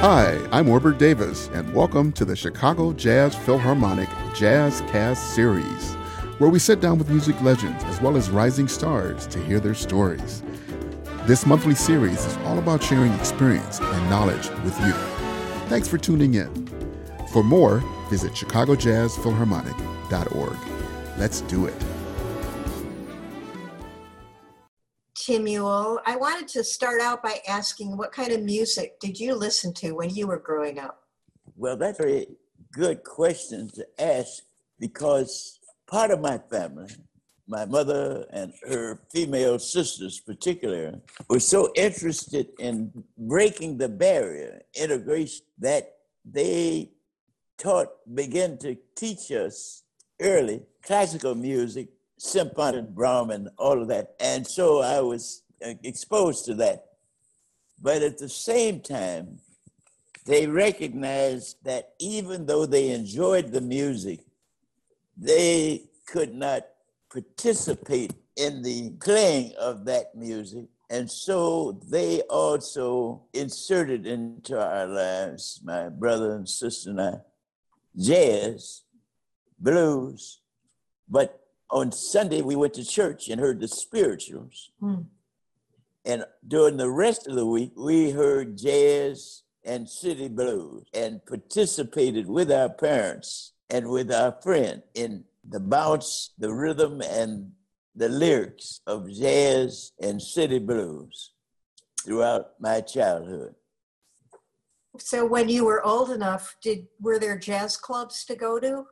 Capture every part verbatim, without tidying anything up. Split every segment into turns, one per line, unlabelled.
Hi, I'm Orbert Davis, and welcome to the Chicago Jazz Philharmonic Jazz Cast series, where we sit down with music legends as well as rising stars to hear their stories. This monthly series is all about sharing experience and knowledge with you. Thanks for tuning in. For more, visit chicago jazz philharmonic dot org. Let's do it.
Timuel, I wanted to start out by asking, what kind of music did you listen to when you were growing up?
Well, that's a very good question to ask, because part of my family, my mother and her female sisters particularly, were so interested in breaking the barrier, integration, that they taught, began to teach us early classical music, symphonic, Brahms, and all of that. And so I was exposed to that. But at the same time, they recognized that even though they enjoyed the music, they could not participate in the playing of that music. And so they also inserted into our lives, my brother and sister and I, jazz, blues, but on Sunday, we went to church and heard the spirituals. Mm. And during the rest of the week, we heard jazz and city blues and participated with our parents and with our friends in the bounce, the rhythm, and the lyrics of jazz and city blues throughout my childhood.
So when you were old enough, did were there jazz clubs to go to?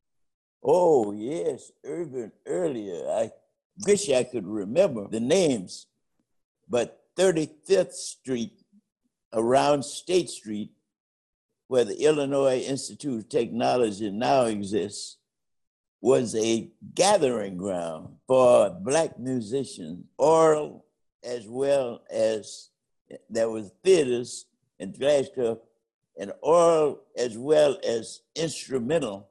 Oh, yes, even earlier. I wish I could remember the names, but thirty-fifth Street around State Street, where the Illinois Institute of Technology now exists, was a gathering ground for Black musicians, oral as well as there was theaters and Glasgow, and oral as well as instrumental.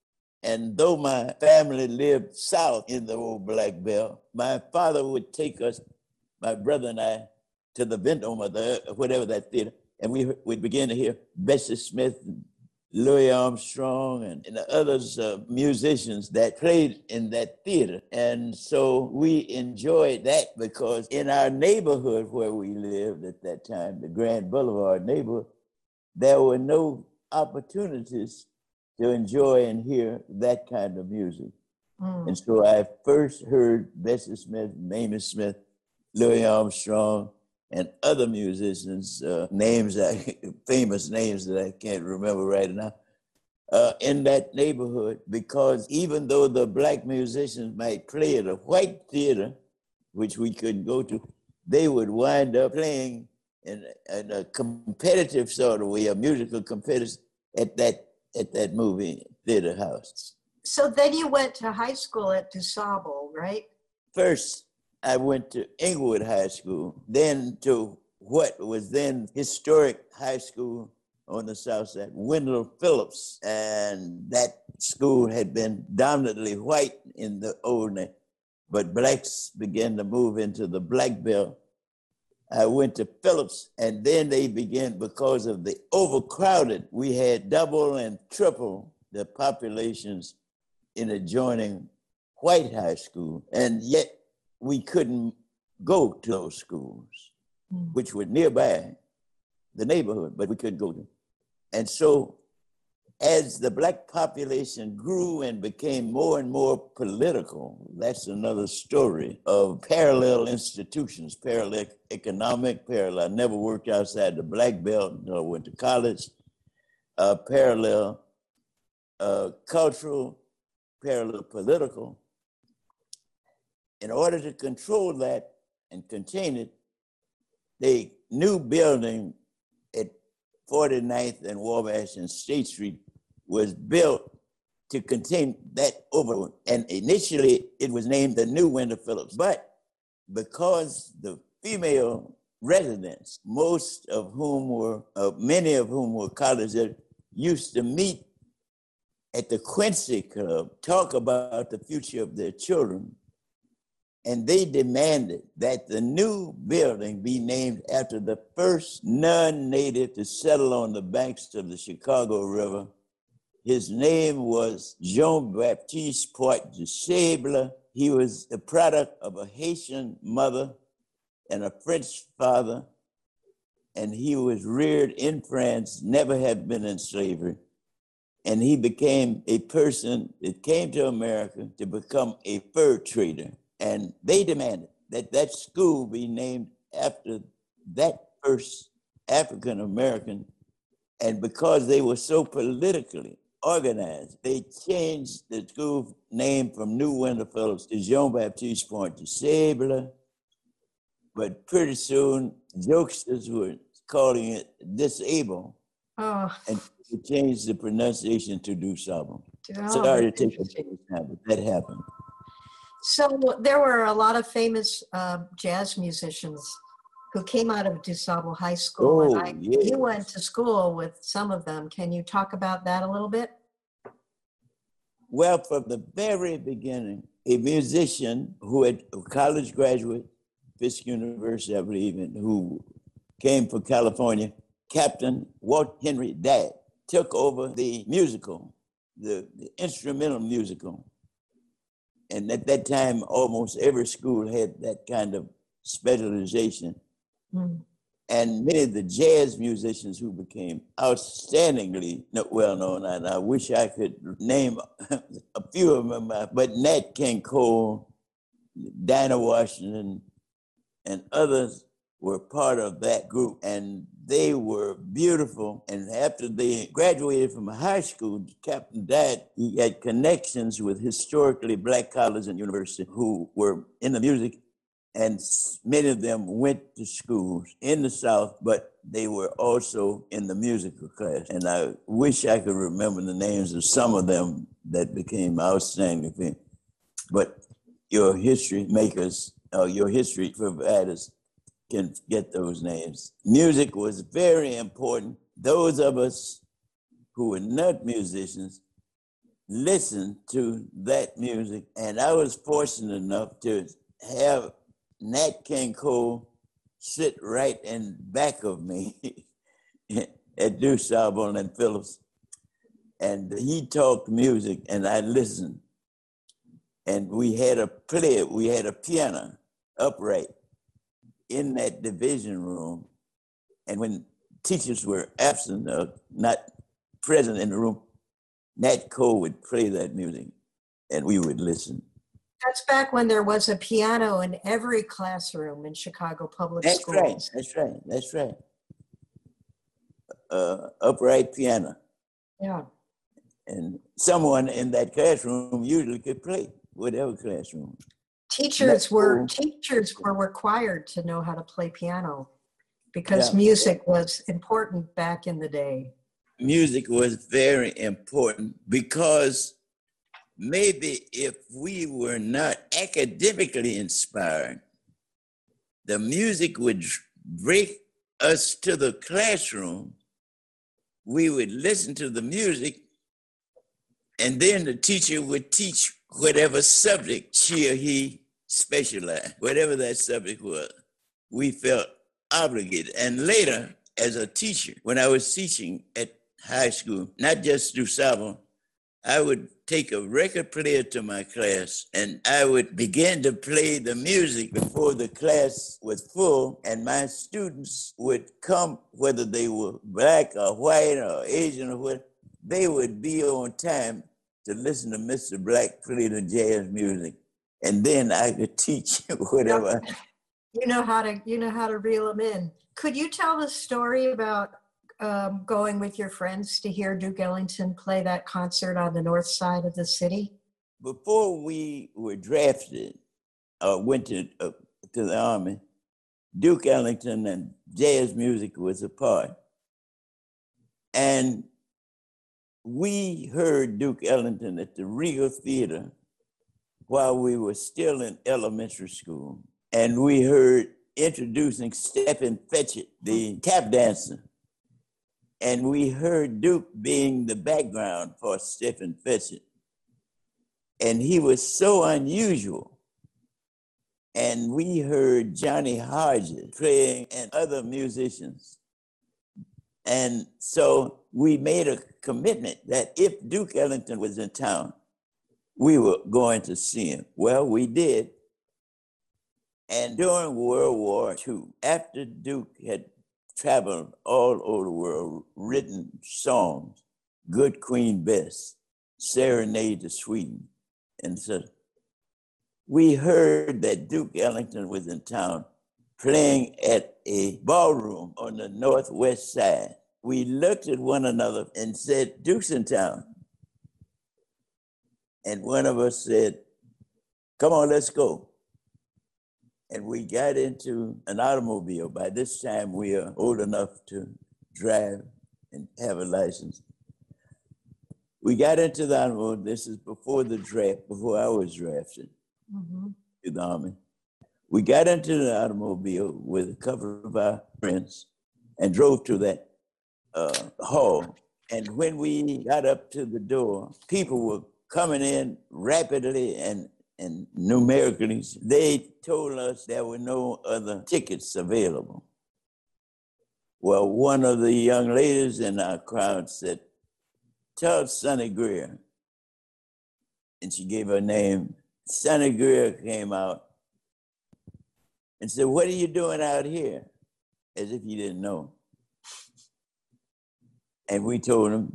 And though my family lived south in the old Black Belt, my father would take us, my brother and I, to the Vendome or the, whatever that theater, and we would begin to hear Bessie Smith, and Louis Armstrong, and, and the others uh, musicians that played in that theater. And so we enjoyed that, because in our neighborhood where we lived at that time, the Grand Boulevard neighborhood, there were no opportunities to enjoy and hear that kind of music. Mm. And so I first heard Bessie Smith, Mamie Smith, Louis Armstrong, and other musicians, uh, names, that, famous names that I can't remember right now, uh, in that neighborhood, because even though the Black musicians might play at a white theater, which we couldn't go to, they would wind up playing in, in a competitive sort of way, a musical competitive at that at that movie theater house.
So then you went to high school at DuSable, right?
First, I went to Inglewood High School, then to what was then historic high school on the south side, Wendell Phillips. And that school had been dominantly white in the old days, but Blacks began to move into the Black Belt. I went to Phillips, and then they began, because of the overcrowded, we had double and triple the populations in adjoining white high school, and yet we couldn't go to those schools, mm. which were nearby the neighborhood, but we couldn't go to them. And so as the Black population grew and became more and more political, that's another story of parallel institutions, parallel economic, parallel. I never worked outside the Black Belt until I went to college, uh, parallel uh, cultural, parallel political. In order to control that and contain it, the new building at forty-ninth and Wabash and State Street was built to contain that overload. And initially it was named the New Wendell Phillips. But because the female residents, most of whom were, uh, many of whom were college, used to meet at the Quincy Club, talk about the future of their children, And they demanded that the new building be named after the first non-native to settle on the banks of the Chicago River. His name was Jean-Baptiste Point de Sable. He was the product of a Haitian mother and a French father, and he was reared in France, never had been in slavery. And he became a person that came to America to become a fur trader. And they demanded that that school be named after that first African-American. And because they were so politically organized, they changed the school name from New Winterfellows to Jean-Baptiste Point de Sable. But pretty soon, jokesters were calling it Disable.
Oh.
And they changed the pronunciation to DuSable.
Oh,
Sorry to take a time, but that happened.
So there were a lot of famous uh, jazz musicians who came out of DuSable High School.
Oh,
and I,
yes.
You went to school with some of them. Can you talk about that a little bit?
Well, from the very beginning, a musician who had a college graduate, Fisk University, I believe, and who came from California, Captain Walt Henry Dad, took over the musical, the, the instrumental musical. And at that time, almost every school had that kind of specialization. Mm. And many of the jazz musicians who became outstandingly well known, and I wish I could name a few of them, but Nat King Cole, Dinah Washington, and others were part of that group, and they were beautiful. And after they graduated from high school, Captain Dad, he had connections with historically Black colleges and universities who were in the music, and many of them went to schools in the South, but they were also in the musical class. And I wish I could remember the names of some of them that became outstanding. But your history makers, uh, your history providers can get those names. Music was very important. Those of us who were not musicians listened to that music. And I was fortunate enough to have Nat King Cole sit right in back of me at DuSable and Phillips. And he talked music and I listened. And we had a player, we had a piano upright in that division room. And when teachers were absent or not present in the room, Nat Cole would play that music and we would listen.
That's back when there was a piano in every classroom in Chicago public
that's
schools.
Right, that's right, that's right. Uh, upright piano.
Yeah.
And someone in that classroom usually could play, whatever classroom.
Teachers were teachers were required to know how to play piano because yeah. music was important back in the day.
Music was very important because maybe if we were not academically inspired, the music would break us to the classroom. We would listen to the music, and then the teacher would teach whatever subject she or he specialized, whatever that subject was. We felt obligated. And later, as a teacher, when I was teaching at high school, not just DuSable, I would take a record player to my class and I would begin to play the music before the class was full, and my students would come, whether they were Black or white or Asian or what, they would be on time to listen to Mister Black play the jazz music. And then I could teach whatever.
You know how to, you know how to reel them in. Could you tell the story about um, going with your friends to hear Duke Ellington play that concert on the north side of the city?
Before we were drafted or went to, uh, to the Army, Duke Ellington and jazz music was a part. And we heard Duke Ellington at the Regal Theater while we were still in elementary school. And we heard introducing Stephen Fetchit, the tap dancer. And we heard Duke being the background for Stephen Fetchit. And he was so unusual and we heard Johnny Hodges playing and other musicians. And so we made a commitment that if Duke Ellington was in town, we were going to see him. Well, we did. And during World War Two, after Duke had traveled all over the world, written songs, Good Queen Bess, Serenade to Sweden, and so we heard that Duke Ellington was in town playing at a ballroom on the northwest side. We looked at one another and said, Duke's in town. And one of us said, come on, let's go. And we got into an automobile. By this time, we are old enough to drive and have a license. We got into the automobile. This is before the draft, before I was drafted mm-hmm. to the Army. We got into the automobile with a couple of our friends and drove to that uh, hall. And when we got up to the door, people were coming in rapidly and, and numerically. They told us there were no other tickets available. Well, one of the young ladies in our crowd said, tell Sonny Greer. And she gave her name. Sonny Greer came out and said, what are you doing out here? As if he didn't know. And we told him.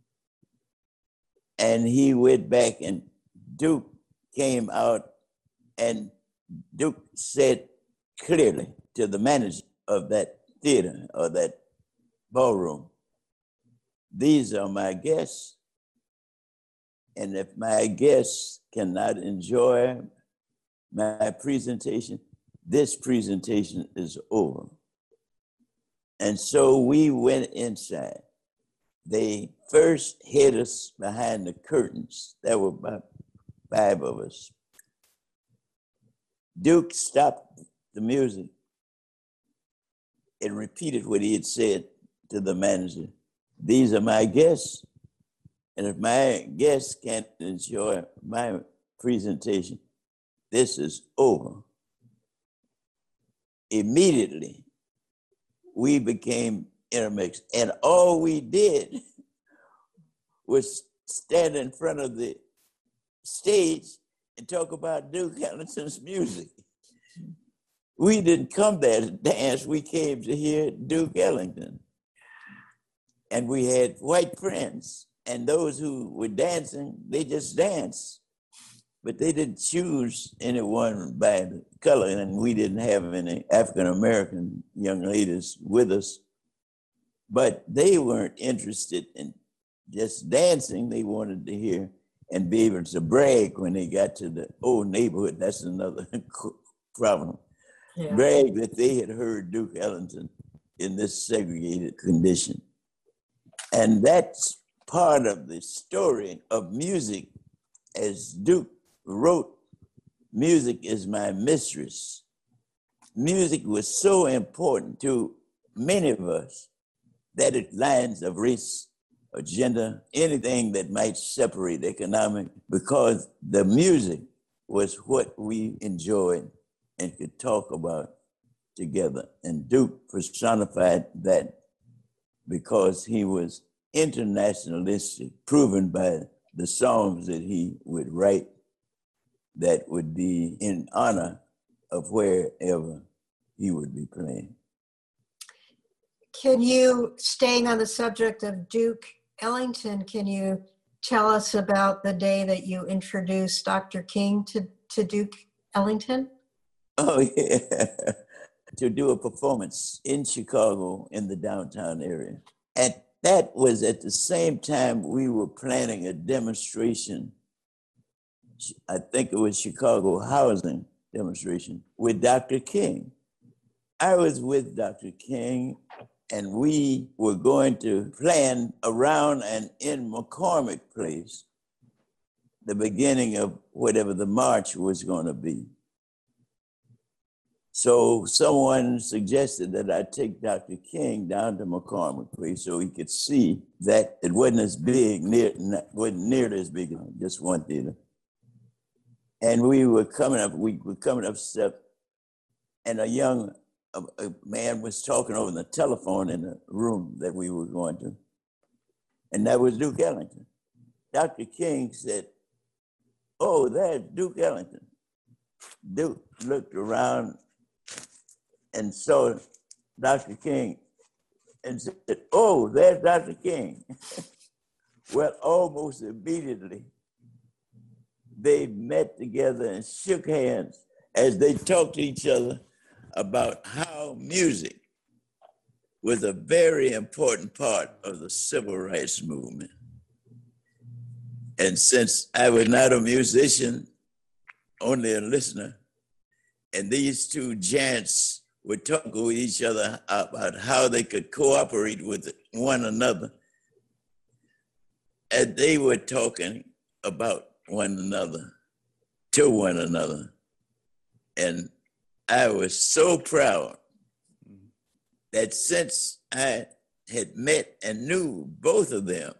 And he went back and Duke came out and Duke said clearly to the manager of that theater or that ballroom, these are my guests. And if my guests cannot enjoy my presentation, this presentation is over. And so we went inside. They first hid us behind the curtains. There were about five of us. Duke stopped the music and repeated what he had said to the manager. These are my guests. And if my guests can't enjoy my presentation, this is over. Immediately, we became intermixed. And all we did was stand in front of the stage and talk about Duke Ellington's music. We didn't come there to dance, we came to hear Duke Ellington. And we had white friends, and those who were dancing, they just danced. But they didn't choose anyone by the color, and we didn't have any African-American young ladies with us. But they weren't interested in just dancing. They wanted to hear and be able to brag when they got to the old neighborhood. That's another problem. Yeah. Brag that they had heard Duke Ellington in this segregated condition. And that's part of the story of music. As Duke wrote, music is my mistress. Music was so important to many of us that it lines of race or gender, anything that might separate economic, because the music was what we enjoyed and could talk about together. And Duke personified that because he was internationalistic, proven by the songs that he would write that would be in honor of wherever he would be playing.
Can you, staying on the subject of Duke Ellington, can you tell us about the day that you introduced Doctor King to, to Duke Ellington?
Oh, yeah. To do a performance in Chicago in the downtown area. And that was at the same time we were planning a demonstration. I think it was Chicago housing demonstration with Doctor King. I was with Doctor King, and we were going to plan around and in McCormick Place, the beginning of whatever the march was going to be. So someone suggested that I take Doctor King down to McCormick Place so he could see that it wasn't as big, near, wasn't nearly as big, just one theater. And we were coming up, we were coming up step and a young a, a man was talking over the telephone in the room that we were going to, and that was Duke Ellington. Doctor King said, "Oh, there's Duke Ellington." Duke looked around and saw Doctor King and said, "Oh, there's Doctor King." Well, almost immediately, they met together and shook hands as they talked to each other about how music was a very important part of the civil rights movement. And since I was not a musician, only a listener, and these two giants would talk with each other about how they could cooperate with one another, and they were talking about one another, to one another. And I was so proud that since I had met and knew both of them,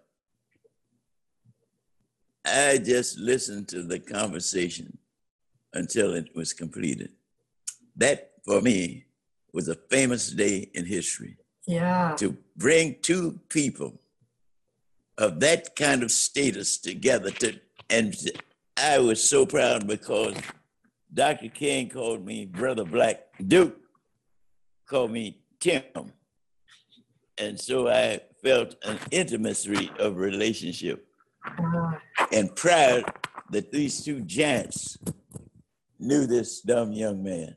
I just listened to the conversation until it was completed. That, for me, was a famous day in history.
Yeah.
To bring two people of that kind of status together, to, and I was so proud because Doctor King called me Brother Black. Duke called me Tim. And so I felt an intimacy of relationship
Uh,
and proud that these two giants knew this dumb young man.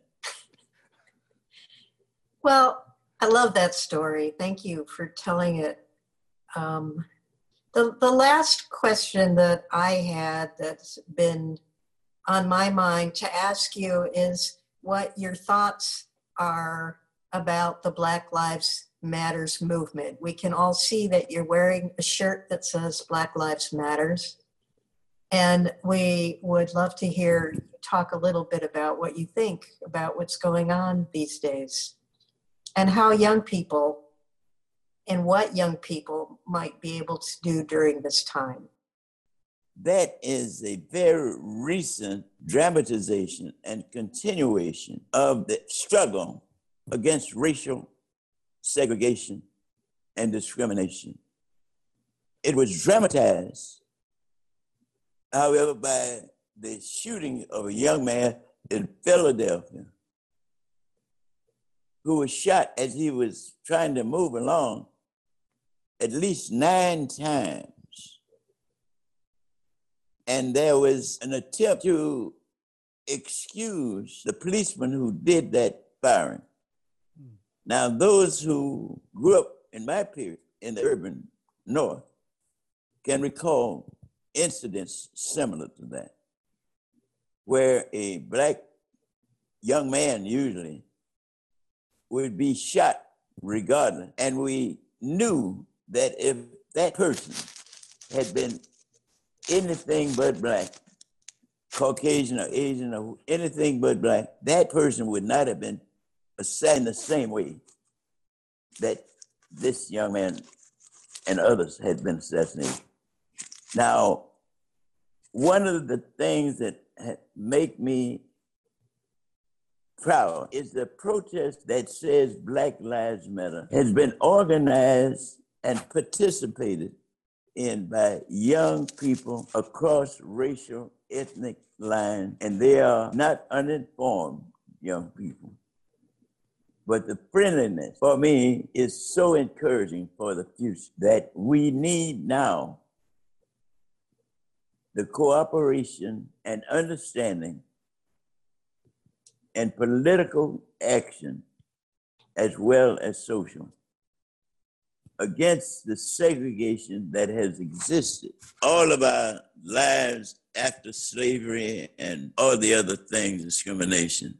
well, I love that story. Thank you for telling it. Um, the, the last question that I had that's been on my mind to ask you is what your thoughts are about the Black Lives Matters movement. We can all see that you're wearing a shirt that says Black Lives Matters. And we would love to hear you talk a little bit about what you think about what's going on these days and how young people and what young people might be able to do during this time.
That is a very recent dramatization and continuation of the struggle against racial segregation and discrimination. It was dramatized, however, by the shooting of a young man in Philadelphia who was shot as he was trying to move along at least nine times. And there was an attempt to excuse the policeman who did that firing. Hmm. Now, those who grew up in my period in the urban north can recall incidents similar to that, where a Black young man usually would be shot regardless. And we knew that if that person had been anything but Black, Caucasian or Asian or anything but Black, that person would not have been assassinated the same way that this young man and others had been assassinated. Now, one of the things that make me proud is the protest that says Black Lives Matter has been organized and participated in by young people across racial, ethnic lines, and they are not uninformed young people. But the friendliness for me is so encouraging for the future that we need now the cooperation and understanding and political action as well as social against the segregation that has existed all of our lives after slavery and all the other things, discrimination.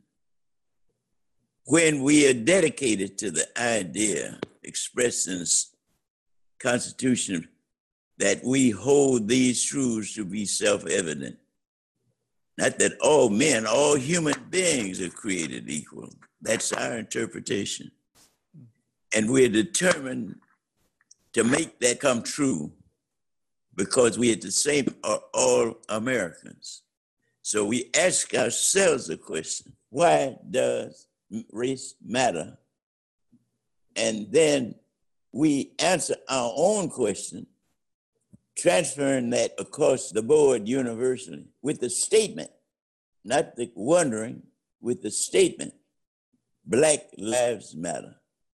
When we are dedicated to the idea expressed in the Constitution that we hold these truths to be self-evident, not that all men, all human beings are created equal. That's our interpretation. And we're determined to make that come true because we at the same are all Americans. So we ask ourselves the question, why does race matter. And then we answer our own question, transferring that across the board universally with the statement, not the wondering, with the statement, Black Lives Matter.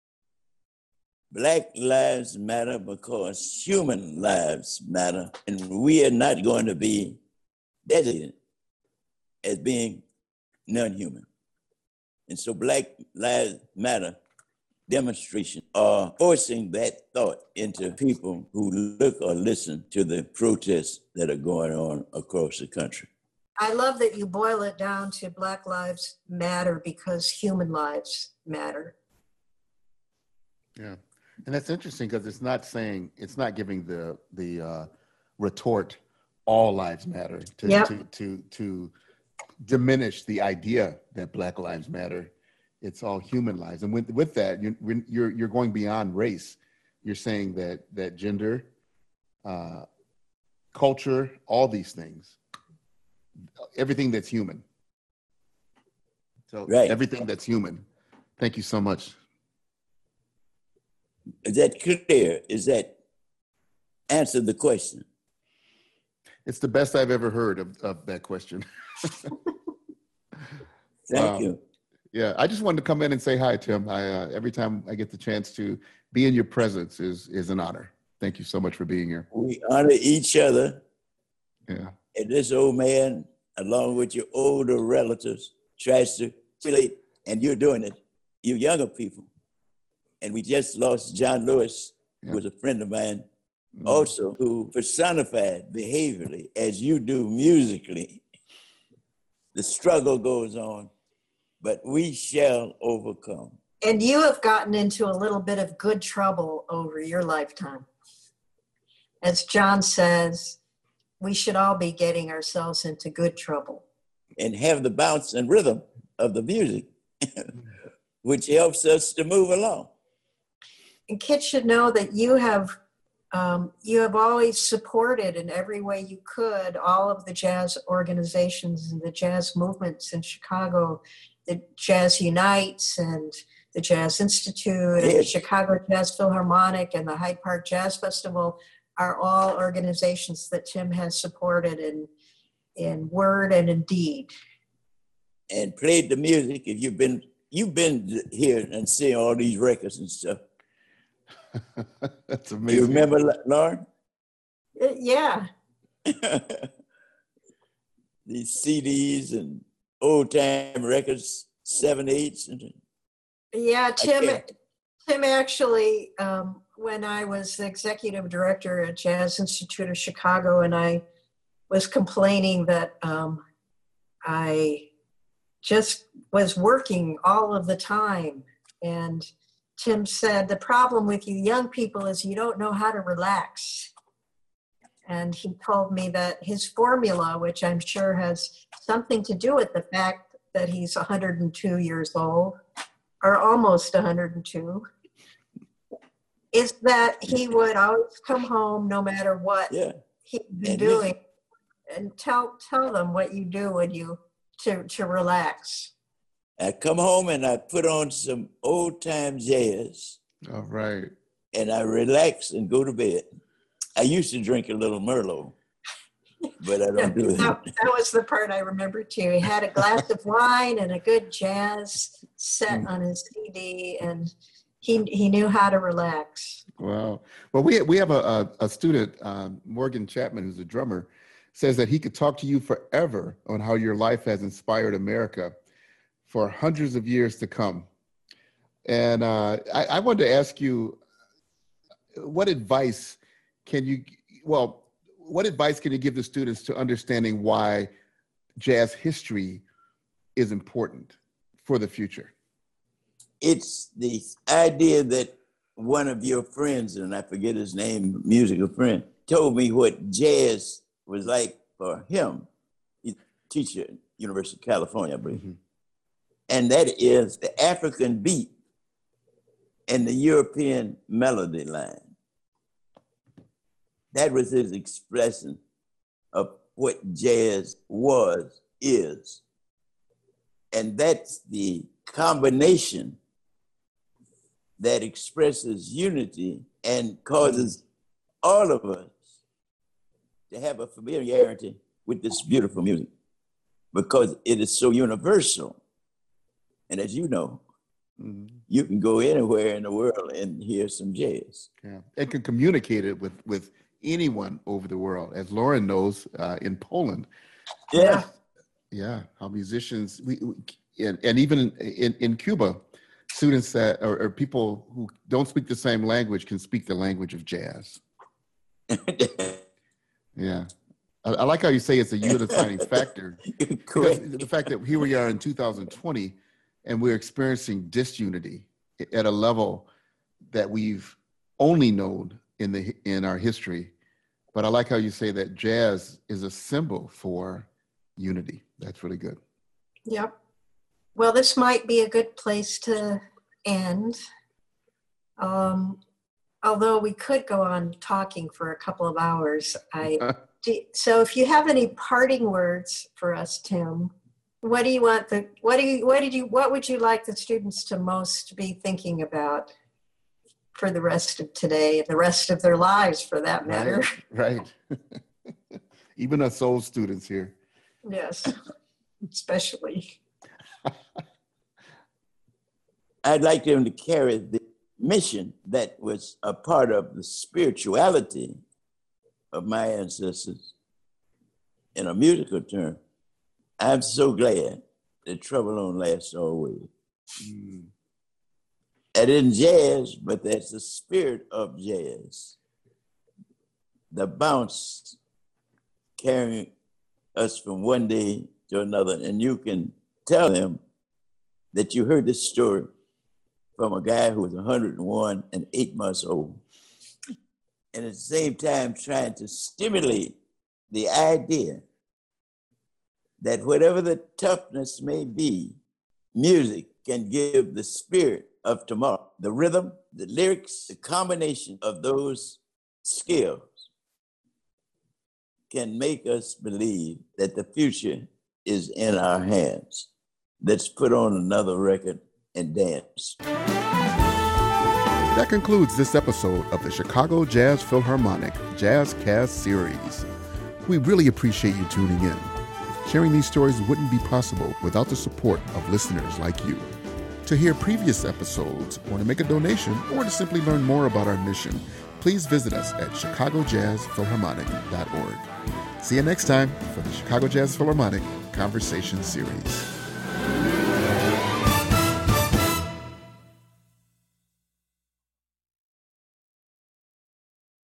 Black lives matter because human lives matter, and we are not going to be designated as being non-human. And so Black Lives Matter demonstrations are forcing that thought into people who look or listen to the protests that are going on across the country.
I love that you boil it down to Black Lives Matter because human lives matter.
Yeah. And that's interesting because it's not saying, it's not giving the the uh, retort, all lives matter, to,
yep.
to, to, to diminish the idea that Black lives matter. It's all human lives. And with, with that, you're, you're, you're going beyond race. You're saying that, that gender, uh, culture, all these things, everything that's human. So
right.
Everything that's human. Thank you so much.
Is that clear? Is that answer the question?
It's the best I've ever heard of, of that question.
Thank
um,
you.
Yeah, I just wanted to come in and say hi, Tim. I, uh, every time I get the chance to be in your presence is is an honor. Thank you so much for being here.
We honor each other.
Yeah.
And this old man, along with your older relatives, tries to relate, and you're doing it, you younger people. And we just lost John Lewis, yeah. who was a friend of mine, mm-hmm. also, who personified behaviorally, as you do musically. The struggle goes on, but we shall overcome.
And you have gotten into a little bit of good trouble over your lifetime. As John says, we should all be getting ourselves into good trouble.
And have the bounce and rhythm of the music, which helps us to move along.
And kids should know that you have um, you have always supported in every way you could all of the jazz organizations and the jazz movements in Chicago, the Jazz Unites and the Jazz Institute yes. and the Chicago Jazz Philharmonic and the Hyde Park Jazz Festival are all organizations that Tim has supported in in word and in deed.
And played the music. If you've been you've been here and seen all these records and stuff.
That's amazing.
You remember, Lauren?
Uh, yeah.
These C Ds and old time records, seven eights. And
yeah, Tim. Tim actually, um, when I was the executive director at Jazz Institute of Chicago, and I was complaining that um, I just was working all of the time, and Tim said, the problem with you young people is you don't know how to relax. And he told me that his formula, which I'm sure has something to do with the fact that he's one hundred two years old, or almost one hundred two, is that he would always come home no matter what
yeah.
he'd been doing and tell tell them what you do when you to, to relax.
I come home and I put on some old time jazz.
All right.
And I relax and go to bed. I used to drink a little Merlot, but I don't yeah, do that.
that. That was the part I remember too. He had a glass of wine and a good jazz set mm. on his C D, and he he knew how to relax.
Wow. Well, we we have a a, a student, um, Morgan Chapman, who's a drummer, says that he could talk to you forever on how your life has inspired America for hundreds of years to come. And uh, I, I wanted to ask you, what advice can you, well, what advice can you give the students to understanding why jazz history is important for the future?
It's the idea that one of your friends, and I forget his name, musical friend, told me what jazz was like for him. He's a teacher at University of California, I believe. Mm-hmm. And that is the African beat and the European melody line. That was his expression of what jazz was, is. And that's the combination that expresses unity and causes all of us to have a familiarity with this beautiful music because it is so universal. And as you know, mm-hmm. you can go anywhere in the world and hear some jazz.
Yeah, and can communicate it with, with anyone over the world. As Lauren knows, uh, in Poland.
Yeah.
Yeah, how musicians, we, we and, and even in, in Cuba, students that or, or people who don't speak the same language can speak the language of jazz. Yeah. I, I like how you say it's a unifying factor.
Correct.
The fact that here we are in two thousand twenty and we're experiencing disunity at a level that we've only known in the in our history. But I like how you say that jazz is a symbol for unity. That's really good.
Yep. Well, this might be a good place to end. Um, although we could go on talking for a couple of hours. I do, so if you have any parting words for us, Tim, what do you want the what do you what did you what would you like the students to most be thinking about for the rest of today and the rest of their lives, for that matter?
Right. right. Even us old students here.
Yes, especially.
I'd like them to carry the mission that was a part of the spirituality of my ancestors in a musical term. I'm so glad that trouble don't last always. Mm. And in jazz, but that's the spirit of jazz. The bounce carrying us from one day to another. And you can tell them that you heard this story from a guy who was one hundred and one and eight months old. And at the same time, trying to stimulate the idea that whatever the toughness may be, music can give the spirit of tomorrow. The rhythm, the lyrics, the combination of those skills can make us believe that the future is in our hands. Let's put on another record and dance.
That concludes this episode of the Chicago Jazz Philharmonic JazzCast series. We really appreciate you tuning in. Sharing these stories wouldn't be possible without the support of listeners like you. To hear previous episodes, or to make a donation, or to simply learn more about our mission, please visit us at chicago jazz philharmonic dot org. See you next time for the Chicago Jazz Philharmonic Conversation Series.